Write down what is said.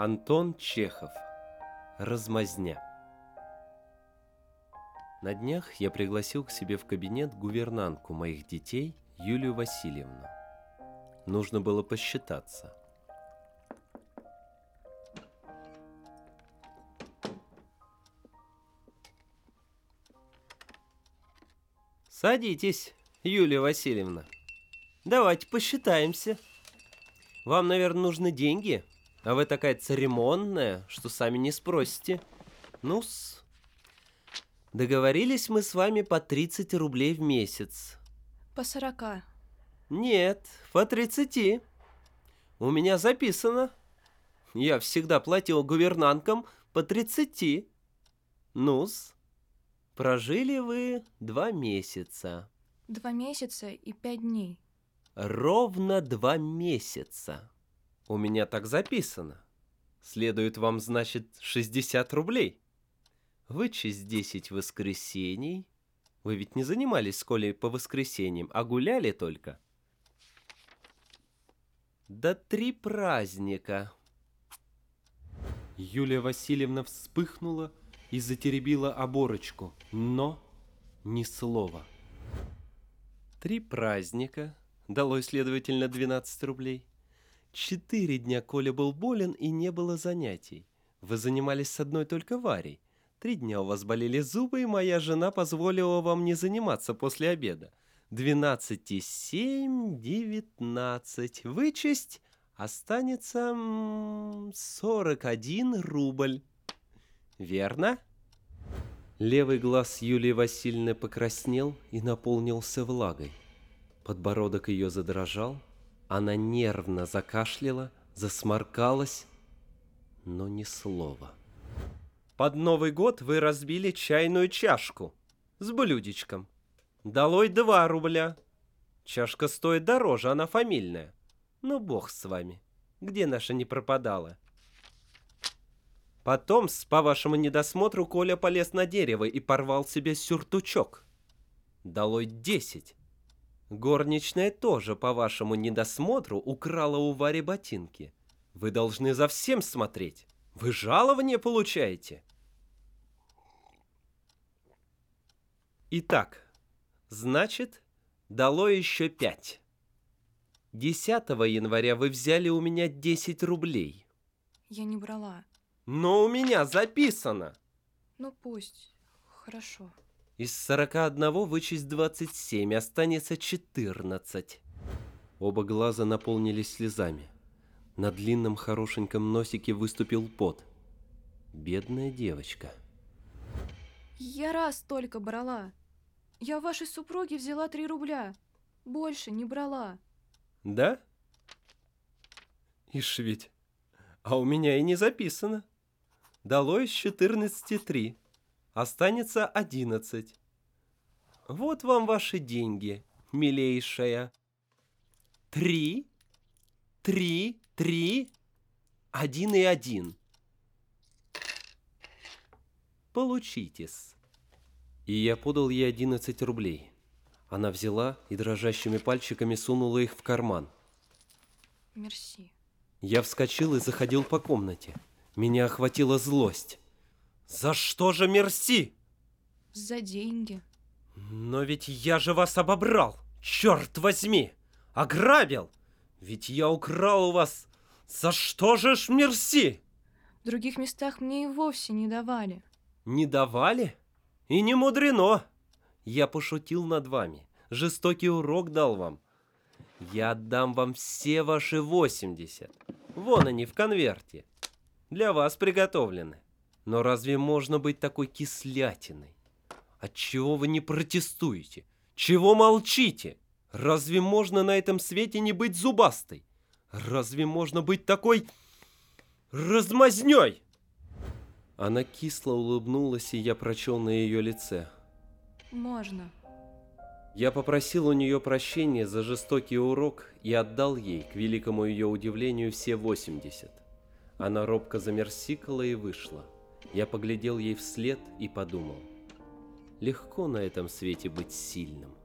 Антон Чехов. Размазня. На днях я пригласил к себе в кабинет гувернантку моих детей Юлию Васильевну. Нужно было посчитаться. Садитесь, Юлия Васильевна. Давайте посчитаемся. Вам, наверное, нужны деньги, а вы такая церемонная, что сами не спросите. Ну-с. Договорились мы с вами по 30 рублей в месяц. По 40. Нет, по 30. У меня записано. Я всегда платил гувернанткам по 30. Ну-с. Прожили вы 2 месяца. 2 месяца и 5 дней. Ровно 2 месяца. У меня так записано. Следует вам, значит, 60 рублей. Вычесть 10 воскресений. Вы ведь не занимались в школе по воскресеньям, а гуляли только. Да 3 праздника. Юлия Васильевна вспыхнула и затеребила оборочку, но ни слова. 3 праздника дало, следовательно, 12 рублей. 4 дня Коля был болен и не было занятий. Вы занимались с одной только Варей. 3 дня у вас болели зубы, и моя жена позволила вам не заниматься после обеда. 12 и 7, 19. Вычесть, останется 41 рубль. Верно? Левый глаз Юлии Васильевны покраснел и наполнился влагой. Подбородок ее задрожал, она нервно закашляла, засморкалась, но ни слова. Под Новый год вы разбили чайную чашку с блюдечком. Долой 2 рубля. Чашка стоит дороже, она фамильная. Но бог с вами. Где наша не пропадала? Потом, по вашему недосмотру, Коля полез на дерево и порвал себе сюртучок. Долой 10. Горничная тоже, по вашему недосмотру, украла у Вари ботинки. Вы должны за всем смотреть. Вы жалование получаете. Итак, значит, дало еще 5. 10 января вы взяли у меня 10 рублей. Я не брала. Но у меня записано. Ну пусть. Хорошо. Из 41 вычесть 27, останется 14. Оба глаза наполнились слезами. На длинном хорошеньком носике выступил пот. Бедная девочка. Я раз только брала. Я у вашей супруги взяла 3 рубля. Больше не брала. Да? Ишь ведь. А у меня и не записано. Дало из 14 3. Останется 11. Вот вам ваши деньги, милейшая. 3, 3, 3, 1 и 1. Получитесь. И я подал ей 11 рублей. Она взяла и дрожащими пальчиками сунула их в карман. Мерси. Я вскочил и заходил по комнате. Меня охватила злость. За что же мерси? За деньги. Но ведь я же вас обобрал, черт возьми! Ограбил! Ведь я украл у вас. За что же ж мерси? В других местах мне и вовсе не давали. Не давали? И не мудрено. Я пошутил над вами. Жестокий урок дал вам. Я отдам вам все ваши 80. Вон они в конверте. Для вас приготовлены. Но разве можно быть такой кислятиной? Отчего вы не протестуете? Чего молчите? Разве можно на этом свете не быть зубастой? Разве можно быть такой размазнёй? Она кисло улыбнулась, и я прочел на ее лице. Можно. Я попросил у нее прощения за жестокий урок и отдал ей, к великому ее удивлению, все 80. Она робко замерсикала и вышла. Я поглядел ей вслед и подумал. Легко на этом свете быть сильным.